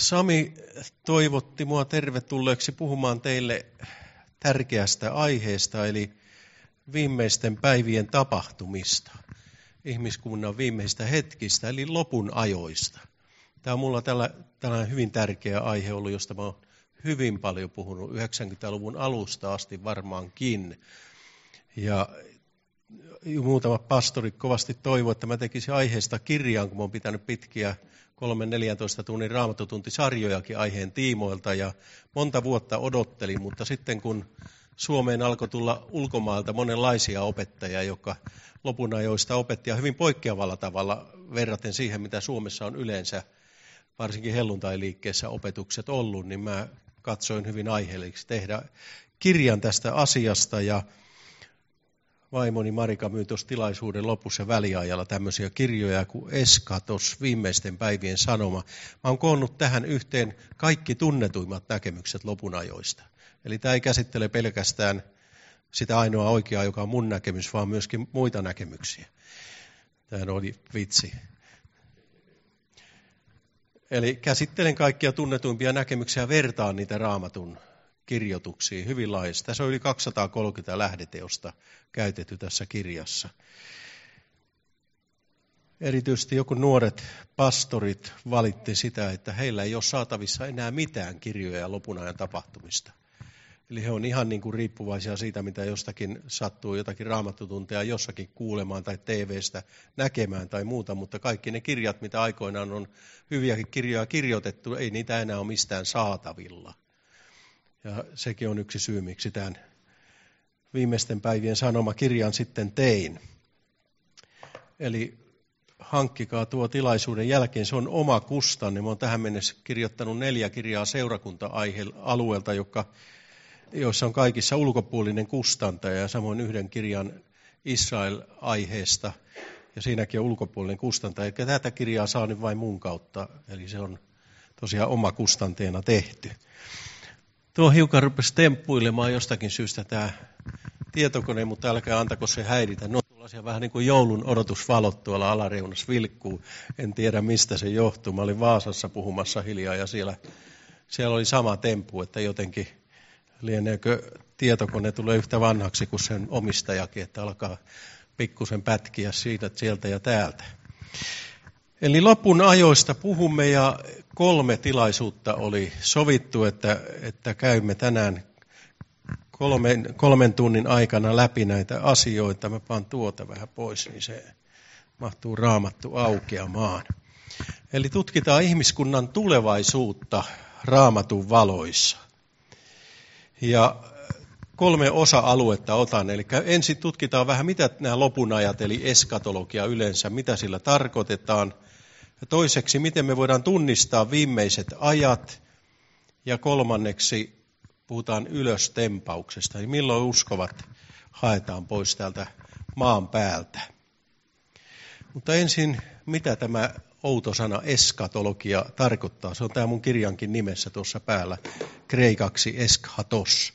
Sami toivotti mua tervetulleeksi puhumaan teille tärkeästä aiheesta, eli viimeisten päivien tapahtumista, ihmiskunnan viimeistä hetkistä, eli lopun ajoista. Tämä on mulla tällainen hyvin tärkeä aihe ollut, josta mä oon hyvin paljon puhunut 90-luvun alusta asti varmaankin. Ja muutamat pastorit kovasti toivoivat, että mä tekisin aiheesta kirjaan, kun mä oon pitänyt pitkiä 3-14 tunnin raamattotuntisarjojakin aiheen tiimoilta ja monta vuotta odottelin, mutta sitten kun Suomeen alkoi tulla ulkomailta monenlaisia opettajia, jotka lopun ajoista opetti ja hyvin poikkeavalla tavalla verraten siihen, mitä Suomessa on yleensä, varsinkin helluntailiikkeessä opetukset ollut, niin mä katsoin hyvin aiheelliseksi tehdä kirjan tästä asiasta ja vaimoni Marika myi tuossa tilaisuuden lopussa väliajalla tämmöisiä kirjoja kuin Eskatos, viimeisten päivien sanoma. Mä oon koonnut tähän yhteen kaikki tunnetuimmat näkemykset lopun ajoista. Eli tämä ei käsittele pelkästään sitä ainoa oikeaa, joka on mun näkemys, vaan myöskin muita näkemyksiä. Tämä oli vitsi. Eli käsittelen kaikkia tunnetuimpia näkemyksiä ja vertaan niitä Raamatun kirjoituksiin hyvin laajasti. Tässä on yli 230 lähdeteosta käytetty tässä kirjassa. Erityisesti joku nuoret pastorit valitti sitä, että heillä ei ole saatavissa enää mitään kirjoja lopun ajan tapahtumista. Eli he on ihan niin kuin riippuvaisia siitä, mitä jostakin sattuu, jotakin raamattutunteja jossakin kuulemaan tai TV:stä näkemään tai muuta, mutta kaikki ne kirjat, mitä aikoinaan on hyviäkin kirjoja kirjoitettu, ei niitä enää ole mistään saatavilla. Ja sekin on yksi syy, miksi tämän viimeisten päivien sanomakirjan sitten tein. Eli hankkikaa tuo tilaisuuden jälkeen, se on oma kustanne. Mä oon tähän mennessä kirjoittanut 4 kirjaa seurakunta-alueelta, joissa on kaikissa ulkopuolinen kustantaja ja samoin 1 kirjan Israel-aiheesta ja siinäkin on ulkopuolinen kustantaja. Eli tätä kirjaa saa nyt vain mun kautta, eli se on tosiaan oma kustanteena tehty. Tuo hiukan rupesi temppuilemaan jostakin syystä tämä tietokone, mutta älkää antako se häiritä. No tuollaisia vähän niin kuin joulun odotusvalot tuolla alareunassa vilkkuu. En tiedä mistä se johtuu. Mä olin Vaasassa puhumassa hiljaa ja siellä oli sama temppu, että jotenkin lieneekö tietokone tulee yhtä vanhaksi kuin sen omistajakin, että alkaa pikkusen pätkiä siitä, sieltä ja täältä. Eli lopun ajoista puhumme ja 3 tilaisuutta oli sovittu, että käymme tänään 3 tunnin aikana läpi näitä asioita. Mä paan tuota vähän pois, niin se mahtuu Raamattu aukeamaan. Eli tutkitaan ihmiskunnan tulevaisuutta Raamatun valoissa. Ja 3 osa-aluetta otan. Eli ensin tutkitaan vähän, mitä nämä lopun ajat, eli eskatologia yleensä, mitä sillä tarkoitetaan. Ja toiseksi, miten me voidaan tunnistaa viimeiset ajat. Ja 3. puhutaan ylöstempauksesta, eli milloin uskovat haetaan pois täältä maan päältä. Mutta ensin, mitä tämä outo sana eskatologia tarkoittaa? Se on tämä mun kirjankin nimessä tuossa päällä, kreikaksi eschatos.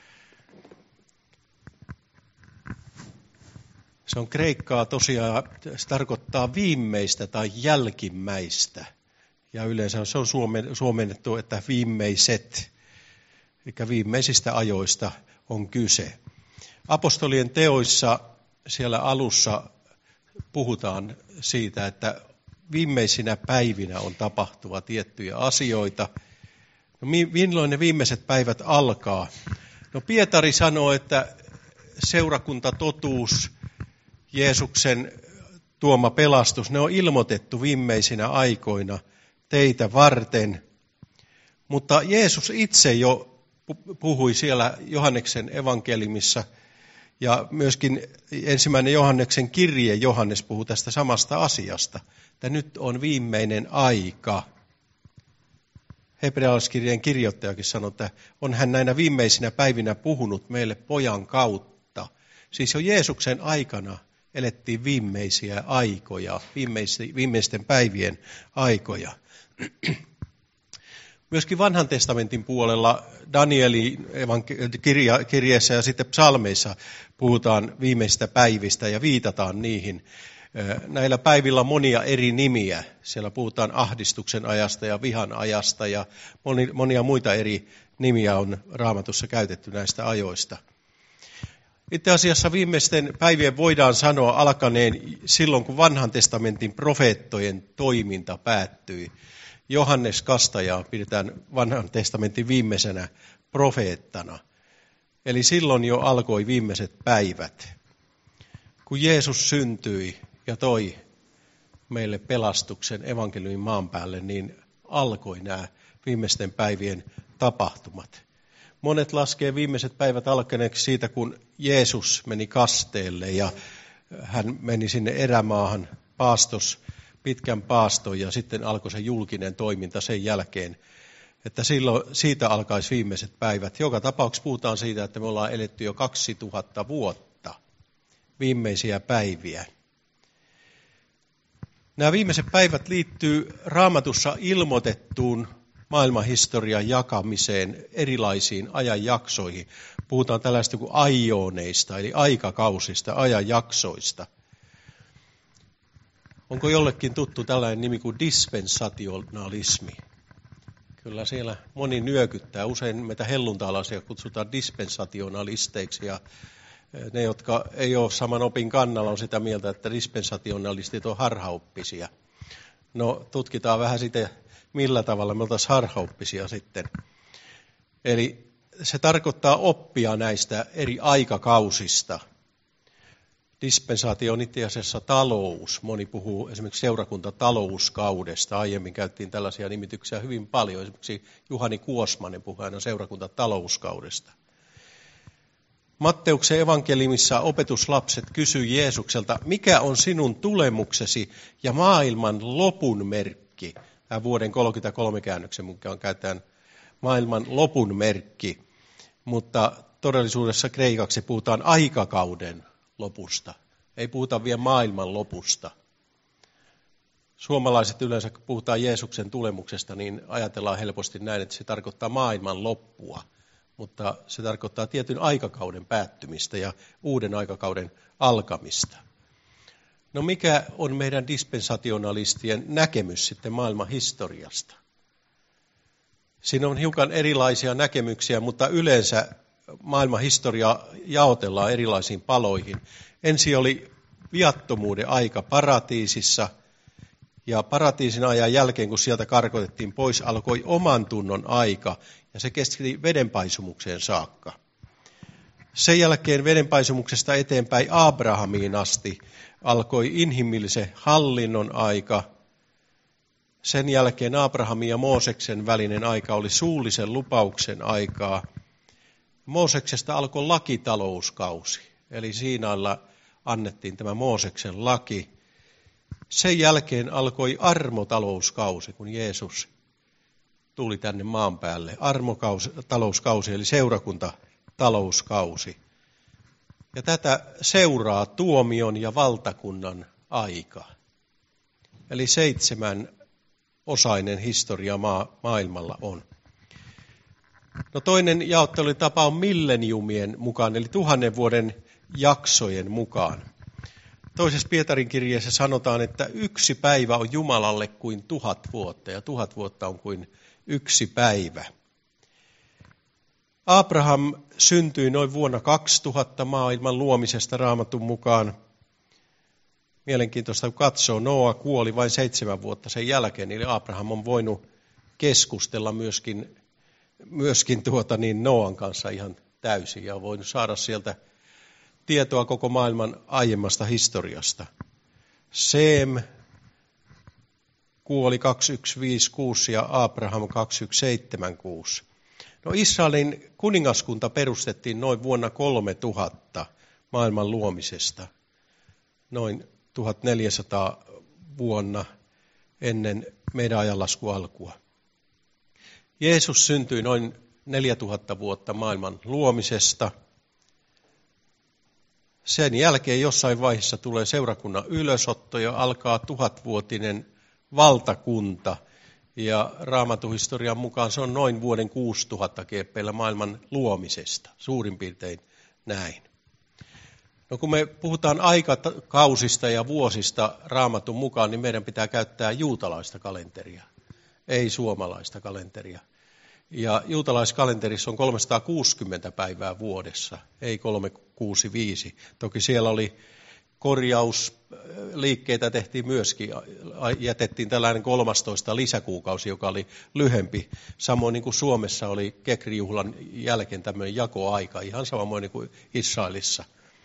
Se on kreikkaa tosiaan, se tarkoittaa viimeistä tai jälkimmäistä. Ja yleensä se on suomennettu, että viimeiset, eli viimeisistä ajoista on kyse. Apostolien teoissa siellä alussa puhutaan siitä, että viimeisinä päivinä on tapahtuva tiettyjä asioita. No, milloin ne viimeiset päivät alkaa? No Pietari sanoo, että seurakuntatotuus, Jeesuksen tuoma pelastus, ne on ilmoitettu viimeisinä aikoina teitä varten. Mutta Jeesus itse jo puhui siellä Johanneksen evankeliumissa ja myöskin 1. Johanneksen kirje Johannes puhuu tästä samasta asiasta, että nyt on viimeinen aika. Hebrealaiskirjeen kirjoittajakin sanoi, että on hän näinä viimeisinä päivinä puhunut meille pojan kautta. Siis jo Jeesuksen aikana elettiin viimeisiä aikoja, viimeisten päivien aikoja. Myöskin vanhan testamentin puolella Danielin kirjeessä ja sitten psalmeissa puhutaan viimeisistä päivistä ja viitataan niihin. Näillä päivillä on monia eri nimiä. Siellä puhutaan ahdistuksen ajasta ja vihan ajasta ja monia muita eri nimiä on Raamatussa käytetty näistä ajoista. Itse asiassa viimeisten päivien voidaan sanoa alkaneen silloin, kun vanhan testamentin profeettojen toiminta päättyi. Johannes Kastajaa pidetään vanhan testamentin viimeisenä profeettana. Eli silloin jo alkoi viimeiset päivät. Kun Jeesus syntyi ja toi meille pelastuksen evankeliumin maan päälle, niin alkoi nämä viimeisten päivien tapahtumat. Monet laskee viimeiset päivät alkaneeksi siitä, kun Jeesus meni kasteelle ja hän meni sinne erämaahan, paastos pitkän paaston ja sitten alkoi se julkinen toiminta sen jälkeen, että silloin siitä alkaisi viimeiset päivät. Joka tapauksessa puhutaan siitä, että me ollaan eletty jo 2000 vuotta viimeisiä päiviä. Nämä viimeiset päivät liittyy Raamatussa ilmoitettuun maailmanhistorian jakamiseen erilaisiin ajanjaksoihin. Puhutaan tällaista kuin aioneista, eli aikakausista, ajanjaksoista. Onko jollekin tuttu tällainen nimi kuin dispensationalismi? Kyllä siellä moni nyökyttää. Usein meitä helluntalaisia kutsutaan dispensationalisteiksi ja ne, jotka ei ole saman opin kannalla, on sitä mieltä, että dispensationalistit on harhaoppisia. No, tutkitaan vähän sitä, millä tavalla me oltaisiin harhaoppisia sitten. Eli se tarkoittaa oppia näistä eri aikakausista. Dispensaatio on itse asiassa talous. Moni puhuu esimerkiksi seurakuntatalouskaudesta. Aiemmin käyttiin tällaisia nimityksiä hyvin paljon. Esimerkiksi Juhani Kuosmanen puhui aina seurakuntatalouskaudesta. Matteuksen evankeliumissa opetuslapset kysyivät Jeesukselta, mikä on sinun tulemuksesi ja maailman lopun merkki? Tämä vuoden 33 käännöksen mukaan käytetään maailman lopun merkki, mutta todellisuudessa kreikaksi puhutaan aikakauden lopusta. Ei puhuta vielä maailman lopusta. Suomalaiset yleensä, kun puhutaan Jeesuksen tulemuksesta, niin ajatellaan helposti näin, että se tarkoittaa maailman loppua. Mutta se tarkoittaa tietyn aikakauden päättymistä ja uuden aikakauden alkamista. No mikä on meidän dispensationalistien näkemys sitten maailman historiasta? Siinä on hiukan erilaisia näkemyksiä, mutta yleensä maailman historia jaotellaan erilaisiin paloihin. Ensin oli viattomuuden aika paratiisissa ja paratiisin ajan jälkeen, kun sieltä karkotettiin pois, alkoi oman tunnon aika ja se kesti vedenpaisumukseen saakka. Sen jälkeen vedenpaisumuksesta eteenpäin Abrahamiin asti alkoi inhimillisen hallinnon aika. Sen jälkeen Abrahamin ja Mooseksen välinen aika oli suullisen lupauksen aikaa. Mooseksesta alkoi lakitalouskausi, eli Siinailla annettiin tämä Mooseksen laki. Sen jälkeen alkoi armotalouskausi, kun Jeesus tuli tänne maan päälle. Armotalouskausi, eli seurakuntatalouskausi. Ja tätä seuraa tuomion ja valtakunnan aika. Eli 7-osainen historia maailmalla on. No toinen jaottelutapa on milleniumien mukaan, eli 1000 vuoden jaksojen mukaan. Toisessa Pietarin kirjeessä sanotaan, että 1 päivä on Jumalalle kuin 1000 vuotta, ja 1000 vuotta on kuin 1 päivä. Abraham syntyi noin vuonna 2000 maailman luomisesta Raamatun mukaan. Mielenkiintoista, kun katsoo, Noa kuoli vain 7 vuotta sen jälkeen, eli Abraham on voinut keskustella myöskin Noan kanssa ihan täysin ja on voinut saada sieltä tietoa koko maailman aiemmasta historiasta. Sem kuoli 2156 ja Abraham 2176. No Israelin kuningaskunta perustettiin noin vuonna 3000 maailman luomisesta, noin 1400 vuonna ennen meidän ajanlaskun alkua. Jeesus syntyi noin 4000 vuotta maailman luomisesta. Sen jälkeen jossain vaiheessa tulee seurakunnan ylösotto ja alkaa 1000-vuotinen valtakunta. Ja Raamatuhistorian mukaan se on noin vuoden 6000 kieppeillä maailman luomisesta, suurin piirtein näin. No kun me puhutaan aikakausista ja vuosista Raamatun mukaan, niin meidän pitää käyttää juutalaista kalenteria, ei suomalaista kalenteria. Ja juutalaiskalenterissa on 360 päivää vuodessa, ei 365. Toki siellä oli korjausliikkeitä tehtiin myöskin, jätettiin tällainen 13 lisäkuukausi, joka oli lyhempi. Samoin niin kuin Suomessa oli Kekrijuhlan jälkeen tämmöinen jakoaika, ihan samoin kuin Israelissa.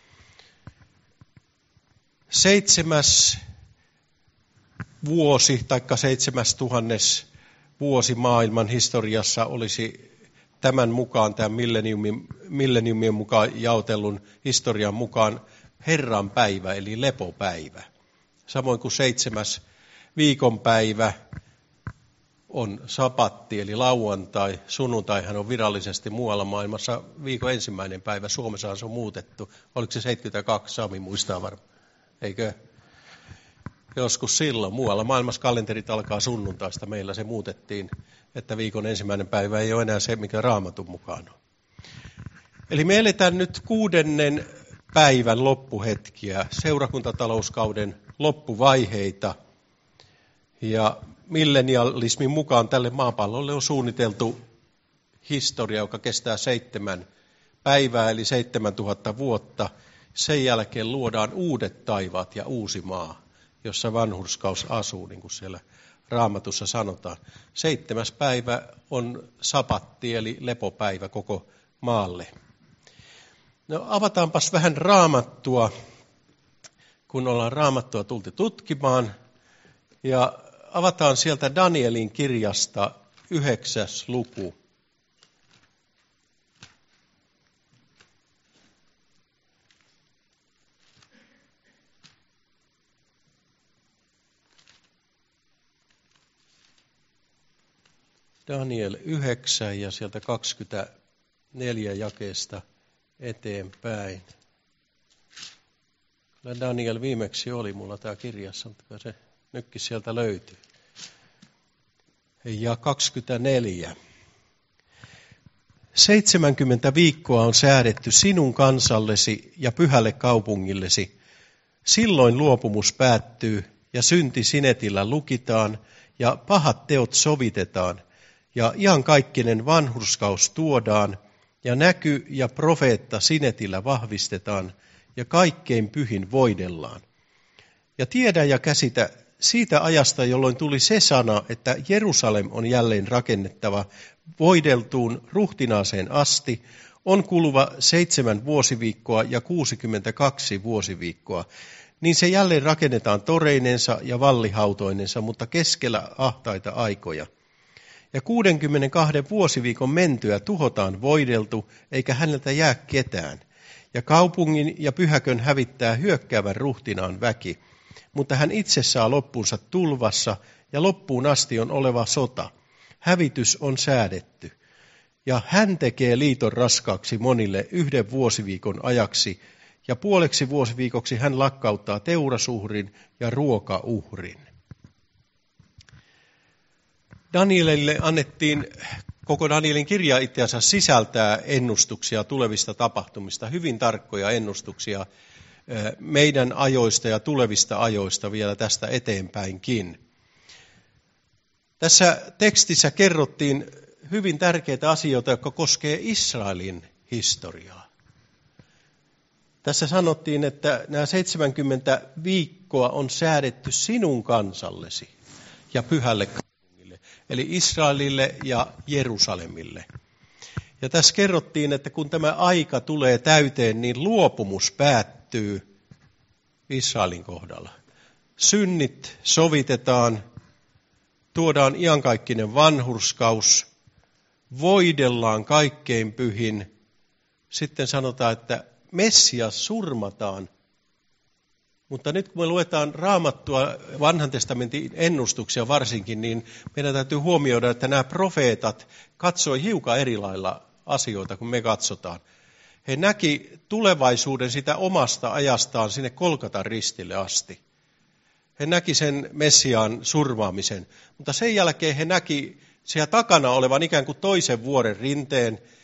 7. vuosi, taikka 7000 vuosi maailman historiassa olisi tämän mukaan, tämän milleniumien mukaan jaotellun historian mukaan Herran päivä, eli lepopäivä. Samoin kuin 7. viikonpäivä on sapatti, eli lauantai. Sunnuntaihan on virallisesti muualla maailmassa viikon ensimmäinen päivä. Suomessahan se on muutettu. Oliko se 72? Sami muistaa varmaan. Eikö? Joskus silloin. Muualla maailmassa kalenterit alkaa sunnuntaista. Meillä se muutettiin, että viikon ensimmäinen päivä ei ole enää se, mikä Raamatun mukaan on. Eli me eletään nyt 6. päivän loppuhetkiä, seurakuntatalouskauden loppuvaiheita. Ja millenialismin mukaan tälle maapallolle on suunniteltu historia, joka kestää 7 päivää, eli 7000 vuotta. Sen jälkeen luodaan uudet taivaat ja uusi maa, jossa vanhurskaus asuu, niin kuin siellä Raamatussa sanotaan. 7. päivä on sapatti, eli lepopäivä koko maalle. No avataanpas vähän Raamattua, kun ollaan Raamattua tultu tutkimaan. Ja avataan sieltä Danielin kirjasta 9. luku. Daniel 9 ja sieltä 24 jakeesta eteenpäin. Kyllä Daniel viimeksi oli mulla tämä kirjassa, mutta se nytkin sieltä löytyy. Ja 24. 70 viikkoa on säädetty sinun kansallesi ja pyhälle kaupungillesi. Silloin luopumus päättyy ja synti sinetillä lukitaan ja pahat teot sovitetaan ja iankaikkinen vanhurskaus tuodaan ja näky ja profeetta sinetillä vahvistetaan ja kaikkein pyhin voidellaan. Ja tiedä ja käsitä siitä ajasta, jolloin tuli se sana, että Jerusalem on jälleen rakennettava voideltuun ruhtinaaseen asti, on kuluva 7 vuosiviikkoa ja 62 vuosiviikkoa. Niin se jälleen rakennetaan toreinensa ja vallihautoinensa, mutta keskellä ahtaita aikoja. Ja 62 vuosiviikon mentyä tuhotaan voideltu, eikä häneltä jää ketään. Ja kaupungin ja pyhäkön hävittää hyökkäävän ruhtinaan väki. Mutta hän itse saa loppuunsa tulvassa, ja loppuun asti on oleva sota. Hävitys on säädetty. Ja hän tekee liiton raskaaksi monille 1 vuosiviikon ajaksi, ja puoleksi vuosiviikoksi hän lakkauttaa teurasuhrin ja ruokauhrin. Danielille annettiin, koko Danielin kirja itse asiassa sisältää ennustuksia tulevista tapahtumista, hyvin tarkkoja ennustuksia meidän ajoista ja tulevista ajoista vielä tästä eteenpäinkin. Tässä tekstissä kerrottiin hyvin tärkeitä asioita, jotka koskee Israelin historiaa. Tässä sanottiin, että nämä 70 viikkoa on säädetty sinun kansallesi ja pyhälle kaupungille, eli Israelille ja Jerusalemille. Ja tässä kerrottiin, että kun tämä aika tulee täyteen, niin luopumus päättyy Israelin kohdalla. Synnit sovitetaan, tuodaan iankaikkinen vanhurskaus, voidellaan kaikkein pyhin. Sitten sanotaan, että Messias surmataan. Mutta nyt kun me luetaan Raamattua, Vanhan testamentin ennustuksia varsinkin, niin meidän täytyy huomioida, että nämä profeetat katsoi hiukan eri lailla asioita kuin me katsotaan. He näki tulevaisuuden sitä omasta ajastaan sinne Kolkatan ristille asti. He näki sen Messiaan surmaamisen, mutta sen jälkeen he näki siellä takana olevan ikään kuin toisen vuoren rinteen,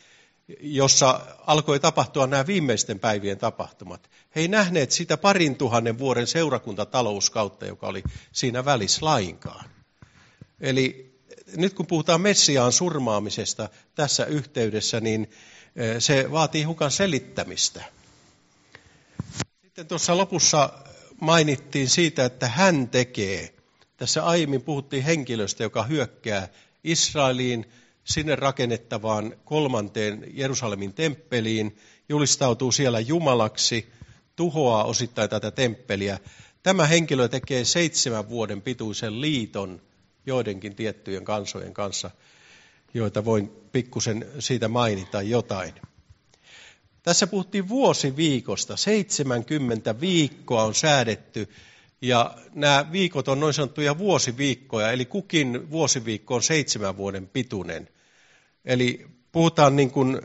jossa alkoi tapahtua nämä viimeisten päivien tapahtumat. He ei nähneet sitä 2000 vuoden seurakuntatalouskautta, joka oli siinä välissä lainkaan. Eli nyt kun puhutaan Messiaan surmaamisesta tässä yhteydessä, niin se vaatii hiukan selittämistä. Sitten tuossa lopussa mainittiin siitä, että hän tekee. Tässä aiemmin puhuttiin henkilöstä, joka hyökkää Israeliin, sinne rakennettavaan 3. Jerusalemin temppeliin, julistautuu siellä jumalaksi, tuhoaa osittain tätä temppeliä. Tämä henkilö tekee 7 vuoden pituisen liiton joidenkin tiettyjen kansojen kanssa, joita voin pikkusen siitä mainita jotain. Tässä puhuttiin vuosiviikosta. 70 viikkoa on säädetty, ja nämä viikot on noin sanottuja vuosiviikkoja, eli kukin vuosiviikko on 7 vuoden pituinen. Eli puhutaan niin kuin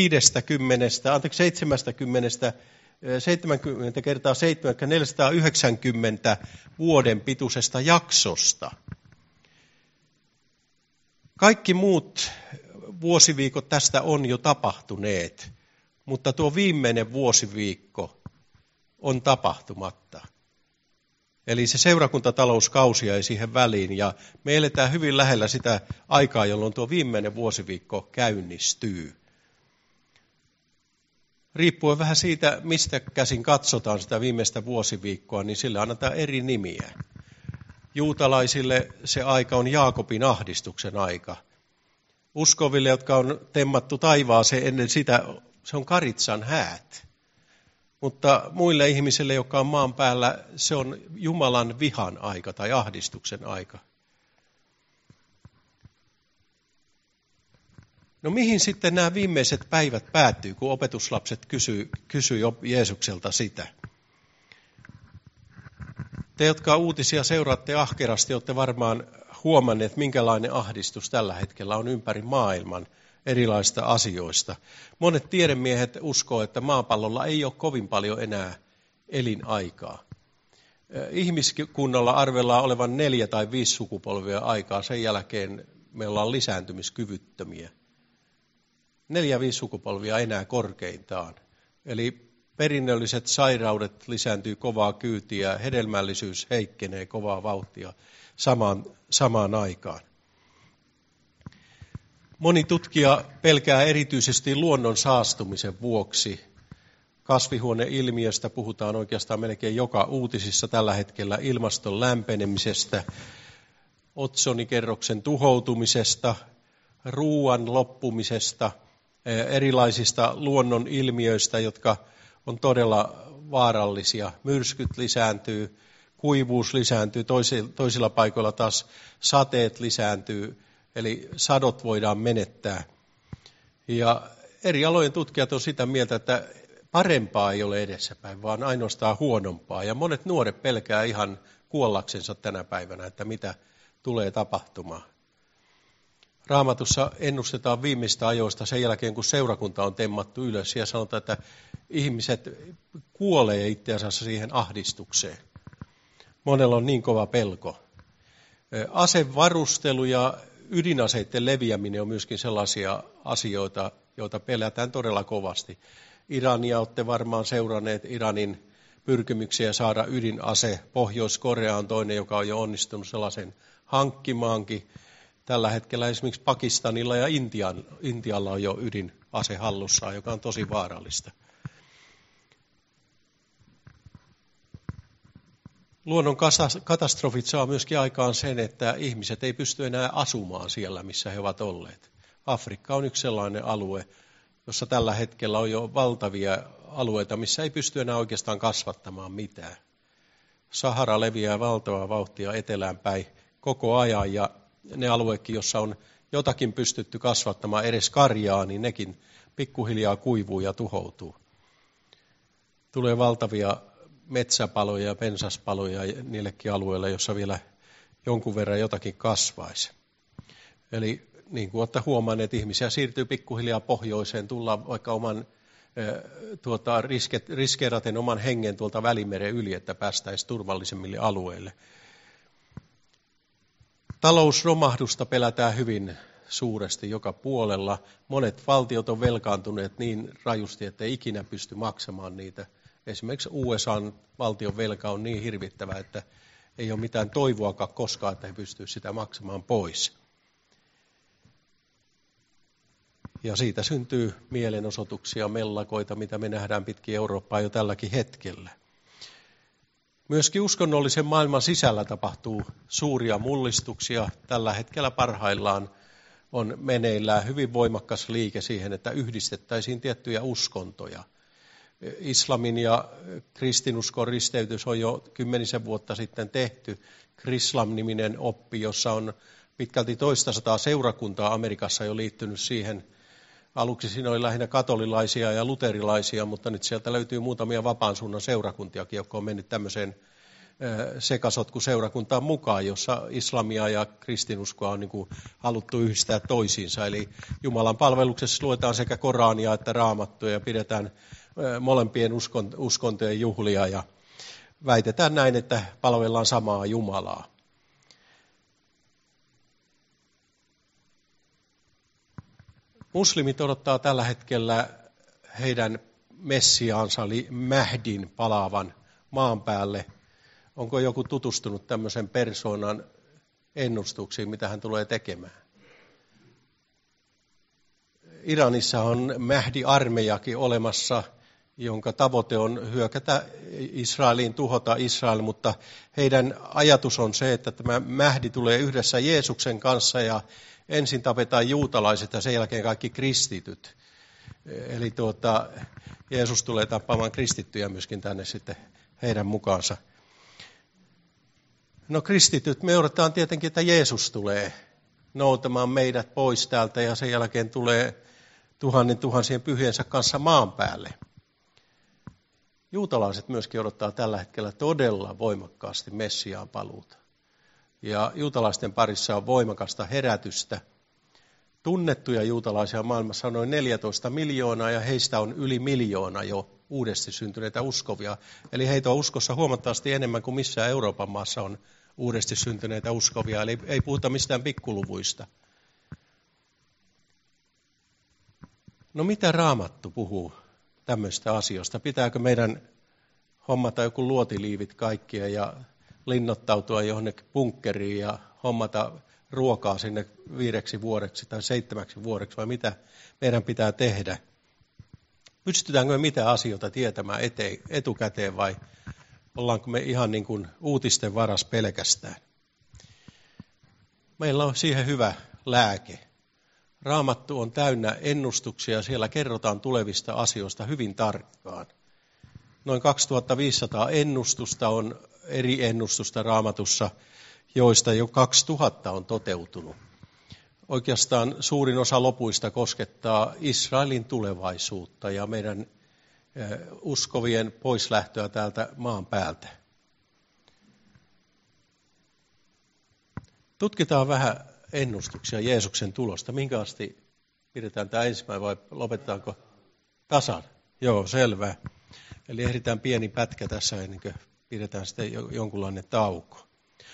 70 kertaa 7, 490 vuoden pituisesta jaksosta. Kaikki muut vuosiviikot tästä on jo tapahtuneet, mutta tuo viimeinen vuosiviikko on tapahtumatta. Eli se seurakuntatalouskausi jäi siihen väliin, ja me eletään hyvin lähellä sitä aikaa, jolloin tuo viimeinen vuosiviikko käynnistyy. Riippuen vähän siitä, mistä käsin katsotaan sitä viimeistä vuosiviikkoa, niin sille annetaan eri nimiä. Juutalaisille se aika on Jaakobin ahdistuksen aika. Uskoville, jotka on temmattu taivaaseen ennen sitä, se on Karitsan häät. Mutta muille ihmisille, jotka on maan päällä, se on Jumalan vihan aika tai ahdistuksen aika. No mihin sitten nämä viimeiset päivät päättyy, kun opetuslapset kysyy Jeesukselta sitä? Te, jotka uutisia seuraatte ahkerasti, olette varmaan huomanneet, minkälainen ahdistus tällä hetkellä on ympäri maailman erilaisista asioista. Monet tiedemiehet uskoo, että maapallolla ei ole kovin paljon enää elinaikaa. Ihmiskunnalla arvellaan olevan 4 tai 5 sukupolvia aikaa, sen jälkeen me ollaan lisääntymiskyvyttömiä. 4-5 sukupolvia enää korkeintaan. Eli perinnölliset sairaudet lisääntyy kovaa kyytiä, hedelmällisyys heikkenee kovaa vauhtia samaan aikaan. Moni tutkija pelkää erityisesti luonnon saastumisen vuoksi. Kasvihuoneilmiöstä puhutaan oikeastaan melkein joka uutisissa tällä hetkellä, ilmaston lämpenemisestä, otsonikerroksen tuhoutumisesta, ruoan loppumisesta, erilaisista luonnon ilmiöistä, jotka on todella vaarallisia. Myrskyt lisääntyy, kuivuus lisääntyy, toisilla paikoilla taas sateet lisääntyy, eli sadot voidaan menettää. Ja eri alojen tutkijat on sitä mieltä, että parempaa ei ole edessäpäin, vaan ainoastaan huonompaa. Ja monet nuoret pelkää ihan kuollaksensa tänä päivänä, että mitä tulee tapahtumaan. Raamatussa ennustetaan viimeistä ajoista sen jälkeen, kun seurakunta on temmattu ylös, ja sanotaan, että ihmiset kuolee itse asiassa siihen ahdistukseen. Monella on niin kova pelko. Asevarustelu ja ydinaseiden leviäminen on myöskin sellaisia asioita, joita pelätään todella kovasti. Irania olette varmaan seuranneet Iranin pyrkimyksiä saada ydinase. Pohjois-Korea on toinen, joka on jo onnistunut sellaisen hankkimaankin. Tällä hetkellä esimerkiksi Pakistanilla ja Intialla on jo ydinase hallussaan, joka on tosi vaarallista. Luonnon katastrofit saa myöskin aikaan sen, että ihmiset ei pysty enää asumaan siellä, missä he ovat olleet. Afrikka on yksi sellainen alue, jossa tällä hetkellä on jo valtavia alueita, missä ei pysty enää oikeastaan kasvattamaan mitään. Sahara leviää valtavaa vauhtia etelään päin koko ajan, ja ne alueetkin, joissa on jotakin pystytty kasvattamaan, edes karjaa, niin nekin pikkuhiljaa kuivuu ja tuhoutuu. Tulee valtavia metsäpaloja ja pensaspaloja niillekin alueille, jossa vielä jonkun verran jotakin kasvaisi. Eli niin kuin olette huomanneet, ihmisiä siirtyy pikkuhiljaa pohjoiseen, tullaan vaikka oman riskeeraten oman hengen tuolta Välimeren yli, että päästäisiin turvallisemmille alueille. Talousromahdusta pelätään hyvin suuresti joka puolella. Monet valtiot on velkaantuneet niin rajusti, että ei ikinä pysty maksamaan niitä. Esimerkiksi USA:n valtion velka on niin hirvittävä, että ei ole mitään toivoakaan koskaan, että he pystyvät sitä maksamaan pois. Ja siitä syntyy mielenosoituksia, mellakoita, mitä me nähdään pitkin Eurooppaa jo tälläkin hetkellä. Myöskin uskonnollisen maailman sisällä tapahtuu suuria mullistuksia. Tällä hetkellä parhaillaan on meneillään hyvin voimakas liike siihen, että yhdistettäisiin tiettyjä uskontoja. Islamin ja kristinuskon risteytys on jo 10 vuotta sitten tehty. Krislam-niminen oppi, jossa on pitkälti 200 seurakuntaa Amerikassa jo liittynyt siihen. Aluksi siinä oli lähinnä katolilaisia ja luterilaisia, mutta nyt sieltä löytyy muutamia vapaan suunnan seurakuntiakin, jotka on mennyt tämmöiseen sekasotkuseurakuntaan mukaan, jossa islamia ja kristinuskoa on niin kuin haluttu yhdistää toisiinsa. Eli Jumalan palveluksessa luetaan sekä Korania että Raamattua ja pidetään molempien uskontojen juhlia ja väitetään näin, että palvellaan samaa Jumalaa. Muslimit odottaa tällä hetkellä heidän Messiaansa, eli Mähdin palaavan maan päälle. Onko joku tutustunut tämmöisen persoonan ennustuksiin, mitä hän tulee tekemään? Iranissa on Mähdi-armeijakin olemassa, jonka tavoite on hyökätä Israeliin, tuhota Israel, mutta heidän ajatus on se, että tämä Mähdi tulee yhdessä Jeesuksen kanssa ja ensin tapetaan juutalaiset ja sen jälkeen kaikki kristityt. Eli Jeesus tulee tappamaan kristittyjä myöskin tänne sitten heidän mukaansa. No kristityt, me odotetaan tietenkin, että Jeesus tulee noutamaan meidät pois täältä ja sen jälkeen tulee tuhansien pyhiensä kanssa maan päälle. Juutalaiset myöskin odottaa tällä hetkellä todella voimakkaasti Messiaan paluuta. Ja juutalaisten parissa on voimakasta herätystä. Tunnettuja juutalaisia maailmassa on noin 14 miljoonaa ja heistä on yli 1 miljoona jo uudesti syntyneitä uskovia. Eli heitä on uskossa huomattavasti enemmän kuin missään Euroopan maassa on uudesti syntyneitä uskovia. Eli ei puhuta mistään pikkuluvuista. No mitä Raamattu puhuu tämmöistä asioista? Pitääkö meidän hommata joku luotiliivit kaikkia ja linnoittautua johonkin bunkkeriin ja hommata ruokaa sinne 5 vuodeksi tai 7 vuodeksi vai mitä meidän pitää tehdä? Pystytäänkö me mitä asioita tietämään etukäteen vai ollaanko me ihan niin kuin uutisten varas pelkästään? Meillä on siihen hyvä lääke. Raamattu on täynnä ennustuksia, siellä kerrotaan tulevista asioista hyvin tarkkaan. Noin 2500 ennustusta on eri ennustusta Raamatussa, joista jo 2000 on toteutunut. Oikeastaan suurin osa lopuista koskettaa Israelin tulevaisuutta ja meidän uskovien poislähtöä täältä maan päältä. Tutkitaan vähän ennustuksia Jeesuksen tulosta. Minkä asti pidetään tämä ensimmäinen vai lopetetaanko tasan? Joo, selvä. Eli ehditään pieni pätkä tässä ennen kuin pidetään sitten jonkunlainen tauko.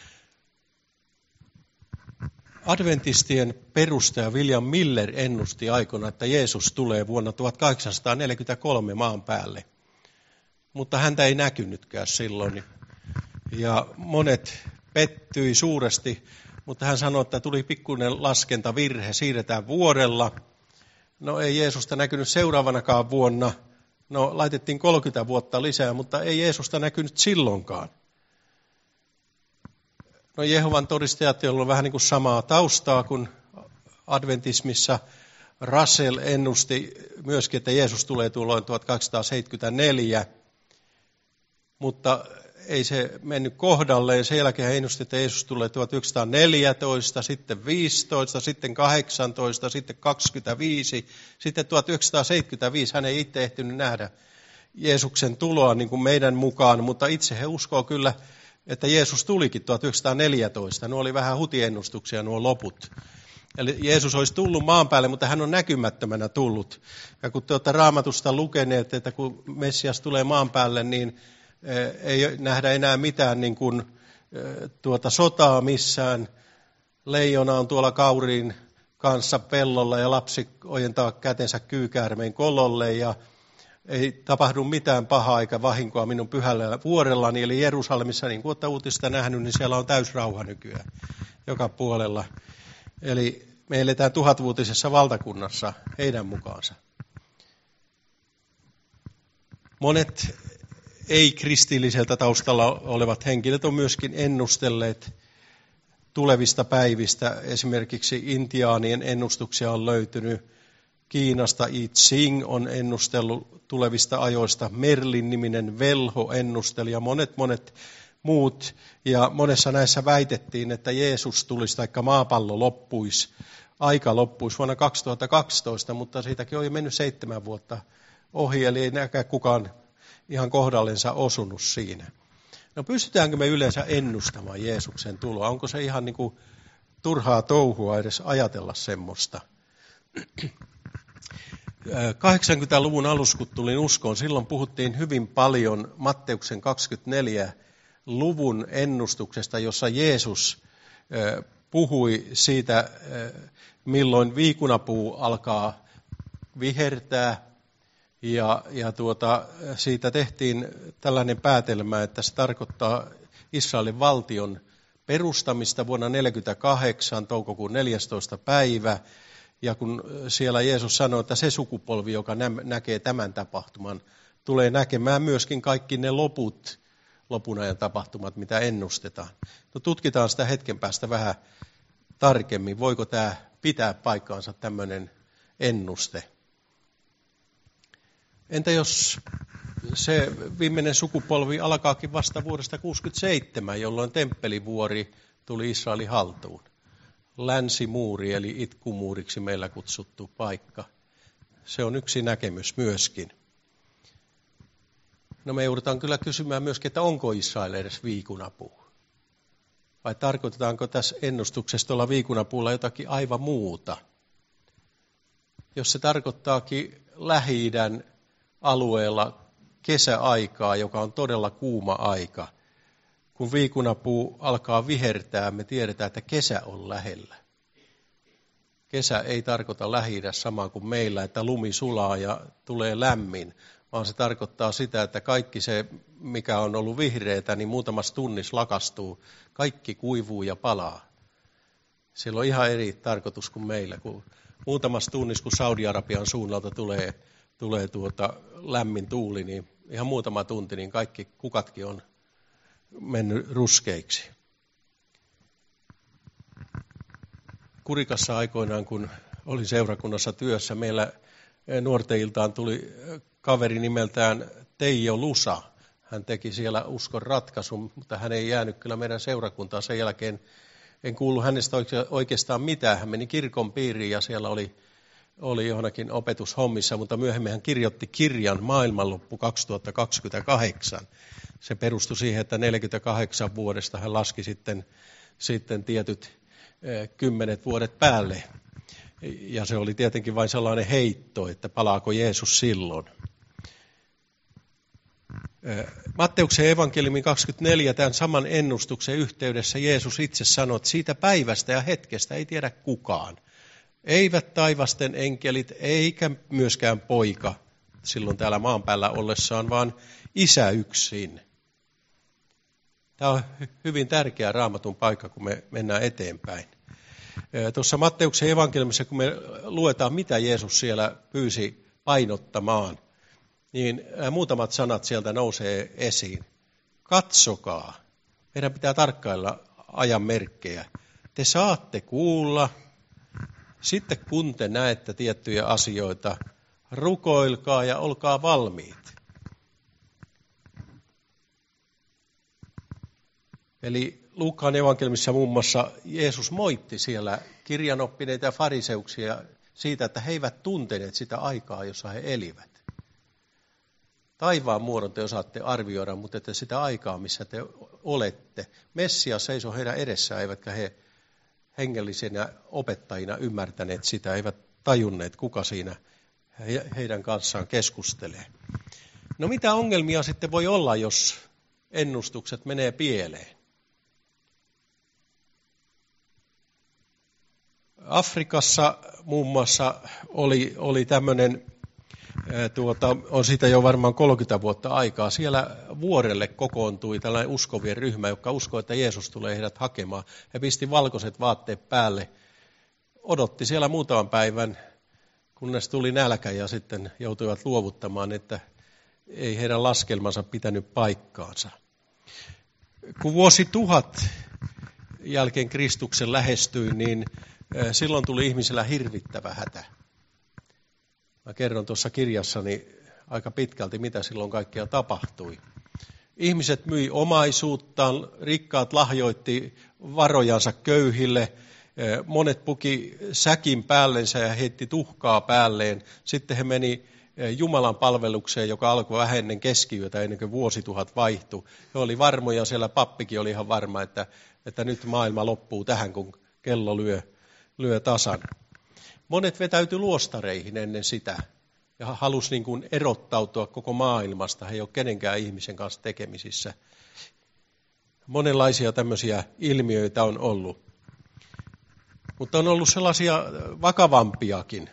Adventistien perustaja William Miller ennusti aikoina, että Jeesus tulee vuonna 1843 maan päälle. Mutta häntä ei näkynytkään silloin. Ja monet pettyi suuresti, mutta hän sanoi, että tuli pikkuinen laskentavirhe, siirretään vuodella. No ei Jeesusta näkynyt seuraavanakaan vuonna. No laitettiin 30 vuotta lisää, mutta ei Jeesusta näkynyt silloinkaan. No Jehovan todistajat, joilla on vähän niin kuin samaa taustaa kuin adventismissa. Russell ennusti myöskin, että Jeesus tulee tuolloin 1274, mutta ei se mennyt kohdalleen. Sen jälkeen hän ennusti, että Jeesus tulee 1914, sitten 15, sitten 18, sitten 25, sitten 1975. Hän ei itse ehtinyt nähdä Jeesuksen tuloa niin kuin meidän mukaan, mutta itse he uskoo kyllä, että Jeesus tulikin 1914. Nuo oli vähän hutiennustuksia nuo loput. Eli Jeesus olisi tullut maan päälle, mutta hän on näkymättömänä tullut. Ja kun te olette Raamatusta lukeneet, että kun Messias tulee maan päälle, niin ei nähdä enää mitään niin kuin, sotaa missään. Leijona on tuolla kauriin kanssa pellolla ja lapsi ojentaa kätensä kyykäärmeen kololle ja ei tapahdu mitään pahaa eikä vahinkoa minun pyhällä vuorellani, eli Jerusalemissa, niin kuin olette uutista nähnyt, niin siellä on täysrauha nykyään joka puolella. Eli me eletään 1000-vuotisessa valtakunnassa heidän mukaansa. Monet ei-kristilliseltä taustalla olevat henkilöt on myöskin ennustelleet tulevista päivistä. Esimerkiksi intiaanien ennustuksia on löytynyt. Kiinasta I Ching on ennustellut tulevista ajoista. Merlin-niminen velho ennusteli ja monet muut. Ja monessa näissä väitettiin, että Jeesus tulisi tai maapallo loppuisi. Aika loppuisi vuonna 2012, mutta siitäkin on jo mennyt 7 vuotta ohi, eli ei näkään kukaan ihan kohdallensa osunut siinä. No pystytäänkö me yleensä ennustamaan Jeesuksen tuloa? Onko se ihan niin kuin turhaa touhua edes ajatella semmoista? 80-luvun alussa, kun tulin uskoon, silloin puhuttiin hyvin paljon Matteuksen 24 luvun ennustuksesta, jossa Jeesus puhui siitä, milloin viikunapuu alkaa vihertää. Ja siitä tehtiin tällainen päätelmä, että se tarkoittaa Israelin valtion perustamista vuonna 1948, toukokuun 14. päivä. Ja kun siellä Jeesus sanoi, että se sukupolvi, joka näkee tämän tapahtuman, tulee näkemään myöskin kaikki ne lopun ajan tapahtumat, mitä ennustetaan. No, tutkitaan sitä hetken päästä vähän tarkemmin. Voiko tämä pitää paikkaansa tämmöinen ennuste? Entä jos se viimeinen sukupolvi alkaakin vasta vuodesta 1967, jolloin temppelivuori tuli Israelin haltuun? Länsimuuri eli itkumuuriksi meillä kutsuttu paikka. Se on yksi näkemys myöskin. No, me joudutaan kyllä kysymään myöskin, että onko Israel edes viikunapuu? Vai tarkoitetaanko tässä ennustuksessa tuolla viikunapuulla jotakin aivan muuta? Jos se tarkoittaakin Lähi-idän alueella kesäaikaa, joka on todella kuuma aika. Kun viikunapuu alkaa vihertää, me tiedetään, että kesä on lähellä. Kesä ei tarkoita Lähi-idässä samaa kuin meillä, että lumi sulaa ja tulee lämmin, vaan se tarkoittaa sitä, että kaikki se, mikä on ollut vihreätä, niin muutamassa tunnissa lakastuu. Kaikki kuivuu ja palaa. Sillä on ihan eri tarkoitus kuin meillä. Kun muutamassa tunnissa, kun Saudi-Arabian suunnalta tulee lämmin tuuli, niin ihan muutama tunti, niin kaikki kukatkin on mennyt ruskeiksi. Kurikassa aikoinaan, kun olin seurakunnassa työssä, meillä nuorten iltaan tuli kaveri nimeltään Teijo Lusa. Hän teki siellä uskon ratkaisun, mutta hän ei jäänyt kyllä meidän seurakuntaan. Sen jälkeen en kuullut hänestä oikeastaan mitään. Hän meni kirkon piiriin ja siellä oli johonkin opetushommissa, mutta myöhemmin hän kirjoitti kirjan Maailmanloppu 2028. Se perustui siihen, että 48 vuodesta hän laski sitten tietyt 10 vuodet päälle. Ja se oli tietenkin vain sellainen heitto, että palaako Jeesus silloin. Matteuksen evankeliumin 24 tämän saman ennustuksen yhteydessä Jeesus itse sanoi, että siitä päivästä ja hetkestä ei tiedä kukaan. Eivät taivasten enkelit eikä myöskään poika silloin täällä maan päällä ollessaan, vaan Isä yksin. Tämä on hyvin tärkeä Raamatun paikka, kun me mennään eteenpäin. Tuossa Matteuksen evankeliumissa, kun me luetaan, mitä Jeesus siellä pyysi painottamaan, niin muutamat sanat sieltä nousee esiin. Katsokaa. Meidän pitää tarkkailla ajan merkkejä. Te saatte kuulla. Sitten kun te näette tiettyjä asioita, rukoilkaa ja olkaa valmiit. Eli Luukkaan evankeliumissa muun muassa Jeesus moitti siellä kirjanoppineita ja fariseuksia siitä, että he eivät tunteneet sitä aikaa, jossa he elivät. Taivaan muodon te osaatte arvioida, mutta ette sitä aikaa, missä te olette. Messias seisoi heidän edessään, eivätkä he hengellisinä opettajina ymmärtäneet sitä, eivät tajunneet, kuka siinä heidän kanssaan keskustelee. No, mitä ongelmia sitten voi olla, jos ennustukset menee pieleen? Afrikassa muun muassa oli tämmöinen, on siitä jo varmaan 30 vuotta aikaa, siellä vuorelle kokoontui tällainen uskovien ryhmä, joka uskoi, että Jeesus tulee heidät hakemaan. He pisti valkoiset vaatteet päälle, odotti siellä muutaman päivän, kunnes tuli nälkä ja sitten joutuivat luovuttamaan, että ei heidän laskelmansa pitänyt paikkaansa. Kun vuosi 1000 jälkeen Kristuksen lähestyi, niin silloin tuli ihmisellä hirvittävä hätä. Mä kerron tuossa kirjassani aika pitkälti, mitä silloin kaikkea tapahtui. Ihmiset myi omaisuuttaan, rikkaat lahjoitti varojansa köyhille, monet puki säkin päällensä ja heitti tuhkaa päälleen. Sitten he meni Jumalan palvelukseen, joka alkoi vähän ennen keskiyötä, ennen kuin vuosituhat vaihtui. He oli varmoja, siellä pappikin oli ihan varma, että nyt maailma loppuu tähän, kun kello lyö tasan. Monet vetäytyi luostareihin ennen sitä ja halusi niin kuin erottautua koko maailmasta. He ei ole kenenkään ihmisen kanssa tekemisissä. Monenlaisia tämmöisiä ilmiöitä on ollut. Mutta on ollut sellaisia vakavampiakin.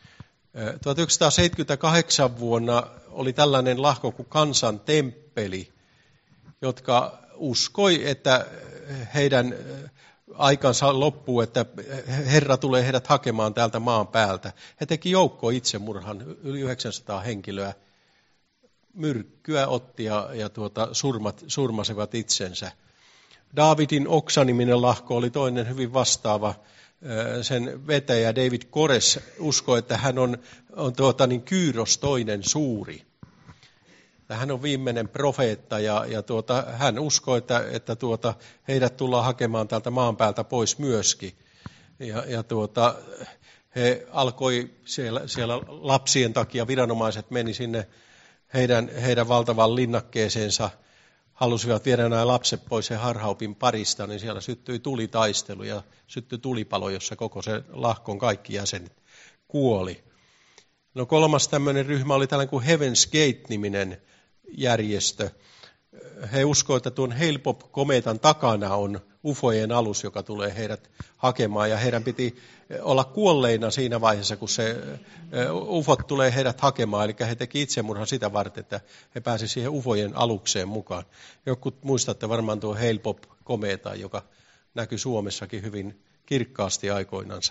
1978 vuonna oli tällainen lahko kuin Kansan temppeli, jotka uskoi, että heidän aikansa loppuu, että Herra tulee heidät hakemaan täältä maan päältä. He teki joukko itsemurhan, yli 900 henkilöä. Myrkkyä otti ja surmasivat itsensä. Daavidin oksaniminen lahko oli toinen hyvin vastaava. Sen vetäjä David Kores uskoi, että hän on Kyyros toinen suuri. Hän on viimeinen profeetta ja hän uskoi, että heidät tullaan hakemaan täältä maan päältä pois myöskin. He alkoi siellä lapsien takia, viranomaiset meni sinne heidän valtavan linnakkeeseensa, halusivat viedä nämä lapset pois sen harhaopin parista, niin siellä syttyi tulitaistelu ja syttyi tulipalo, jossa koko se lahkon kaikki jäsenet kuoli. No kolmas tämmöinen ryhmä oli tällainen kuin Heaven's Gate-niminen järjestö. He uskoivat, että tuon Hale-Bopp-komeetan takana on ufojen alus, joka tulee heidät hakemaan, ja heidän piti olla kuolleina siinä vaiheessa, kun se ufot tulee heidät hakemaan, eli he teki itsemurhan sitä varten, että he pääsivät siihen ufojen alukseen mukaan. Jotkut muistatte varmaan tuon Hale-Bopp-komeetan, joka näkyi Suomessakin hyvin kirkkaasti aikoinansa.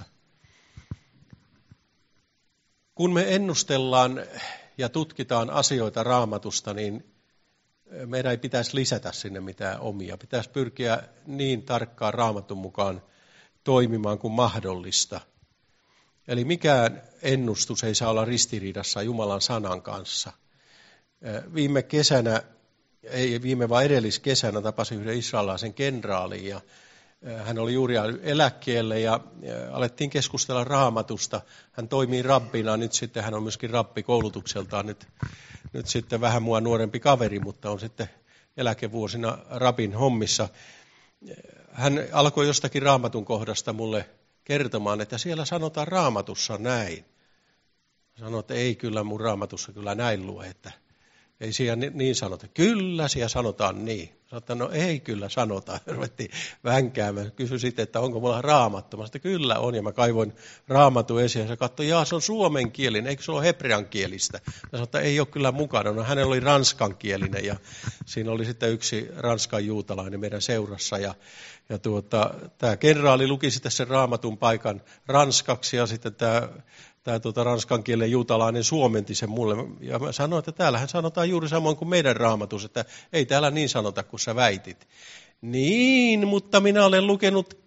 Kun me ennustellaan ja tutkitaan asioita Raamatusta, niin meidän ei pitäisi lisätä sinne mitään omia. Pitäisi pyrkiä niin tarkkaan Raamatun mukaan toimimaan kuin mahdollista. Eli mikään ennustus ei saa olla ristiriidassa Jumalan sanan kanssa. Viime kesänä, ei viime vaan edelliskesänä tapasin yhden israelilaisen kenraalin ja hän oli juuri eläkkeelle ja alettiin keskustella Raamatusta. Hän toimii rabbina, nyt sitten hän on myöskin rabbi koulutukseltaan, nyt sitten vähän mua nuorempi kaveri, mutta on sitten eläkevuosina rabbin hommissa. Hän alkoi jostakin Raamatun kohdasta mulle kertomaan, että siellä sanotaan Raamatussa näin. Sanoin, että ei kyllä mun Raamatussa kyllä näin lue, että ei siellä niin sanota. Kyllä siellä sanotaan niin. Sanoin, että no ei kyllä sanota. Ruvettiin vänkäämään. Kysyin sitten, että onko mulla Raamattu. Mä sanoin, että kyllä on. Ja mä kaivoin Raamatun esiin. Ja se katsoi, se on suomenkielinen. Eikö se ole hebreankielistä? Mä sanoin, että ei ole kyllä mukana. No hänellä oli ranskankielinen. Ja siinä oli sitten yksi ranskan juutalainen meidän seurassa. Ja tämä kenraali luki sitten sen Raamatun paikan ranskaksi. Ja sitten tämä ranskan kielen juutalainen suomenti sen mulle. Ja mä sanoin, että täällähän sanotaan juuri samoin kuin meidän Raamatus, että ei täällä niin sanota kuin sä väitit. Niin, mutta minä olen lukenut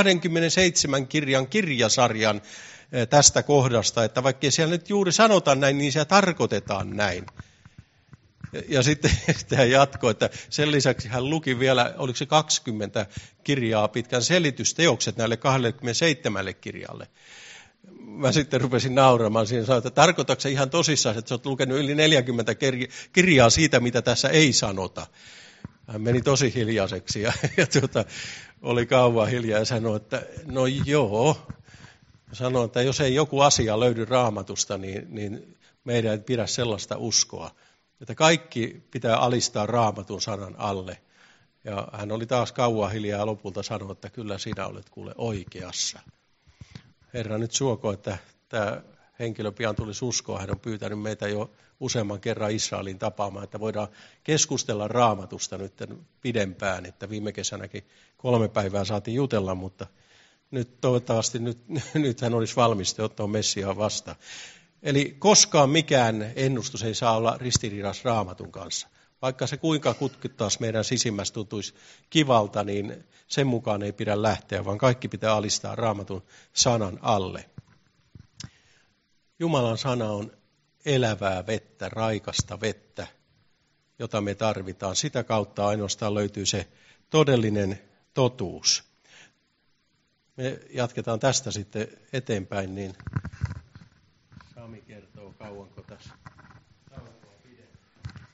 27 kirjan kirjasarjan tästä kohdasta, että vaikka siellä nyt juuri sanotaan näin, niin se tarkoitetaan näin. Ja sitten hän jatkoi, että sen lisäksi hän luki vielä, oliko se 20 kirjaa pitkän selitysteokset näille 27 kirjalle. Mä sitten rupesin nauramaan siinä ja sanoin, että tarkoitatko se ihan tosissaan, että sä oot lukenut yli 40 kirjaa siitä, mitä tässä ei sanota. Hän meni tosi hiljaiseksi ja oli kauan hiljaa ja sanoi, että no joo. Sanoin, että jos ei joku asia löydy Raamatusta, niin meidän ei pidä sellaista uskoa. Että kaikki pitää alistaa Raamatun sanan alle. Ja hän oli taas kauan hiljaa ja lopulta sanoi, että kyllä sinä olet kuule oikeassa. Herra nyt suoko, että tämä henkilö pian tulisi uskoa. Hän on pyytänyt meitä jo useamman kerran Israelin tapaamaan, että voidaan keskustella Raamatusta nyt pidempään. Että viime kesänäkin 3 päivää saatiin jutella, mutta nyt toivottavasti nyt hän olisi valmis ottaa Messiaa vastaan. Eli koskaan mikään ennustus ei saa olla ristiriidassa Raamatun kanssa. Vaikka se kuinka kutkuttaisi meidän sisimmässä tuntuisi kivalta, niin sen mukaan ei pidä lähteä, vaan kaikki pitää alistaa Raamatun sanan alle. Jumalan sana on elävää vettä, raikasta vettä, jota me tarvitaan. Sitä kautta ainoastaan löytyy se todellinen totuus. Me jatketaan tästä sitten eteenpäin, niin Sami kertoo kauanko tässä.